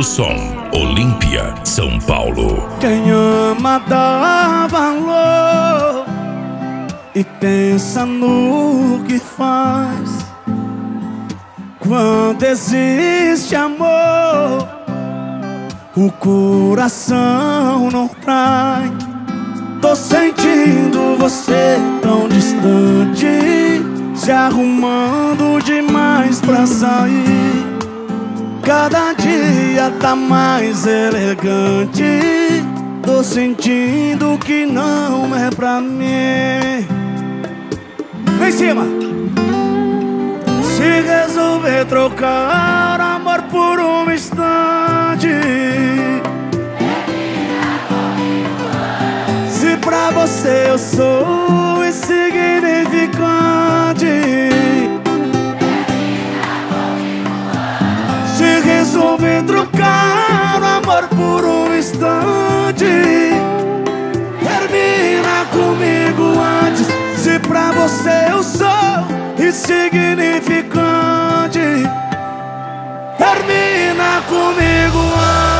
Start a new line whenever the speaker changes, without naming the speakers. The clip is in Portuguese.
som, Olímpia, São Paulo.
Quem ama dá valor e pensa no que faz. Quando existe amor, o coração não trai. Tô sentindo você tão distante, se arrumando demais pra sair. Cada dia tá mais elegante. Tô sentindo que não é pra mim. Vem em cima. Se resolver trocar amor por um instante, se pra você eu sou insignificante, se resolver trocar amor por um instante, termina comigo antes. Se pra você eu sou insignificante, termina comigo antes.